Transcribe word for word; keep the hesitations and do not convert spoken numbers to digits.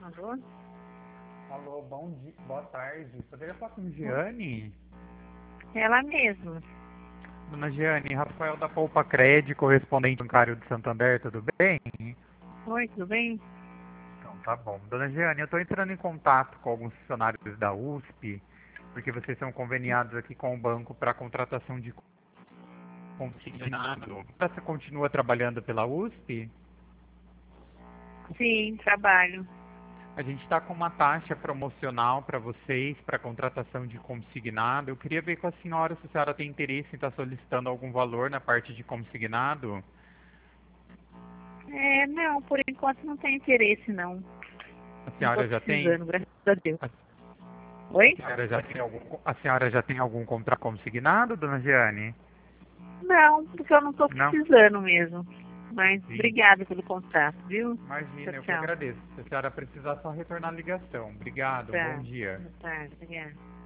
Alô? Alô, bom dia, boa tarde. Poderia falar com Giane? Ela mesma. Dona Giane, Rafael da Poupa Cred, correspondente bancário de Santander, tudo bem? Oi, tudo bem? Então tá bom. Dona Giane, eu estou entrando em contato com alguns funcionários da U S P, porque vocês são conveniados aqui com o banco para contratação de consignado. Você continua trabalhando pela U S P? Sim, trabalho. A gente está com uma taxa promocional para vocês, para contratação de consignado. Eu queria ver com a senhora se a senhora tem interesse em estar solicitando algum valor na parte de consignado. É, não, por enquanto não tem interesse, não. A Não tô senhora já tem? precisando, graças a Deus. A, a Oi? senhora já tem algum, a senhora já tem algum contrato consignado, dona Giane? Não, porque eu não tô Não? precisando mesmo. Mas Sim. obrigada pelo contato, viu? Tchau, Imagina, eu que tchau. agradeço. Se a senhora precisar, só retornar a ligação. Obrigado, um bom Tá. dia. Boa tarde, obrigada.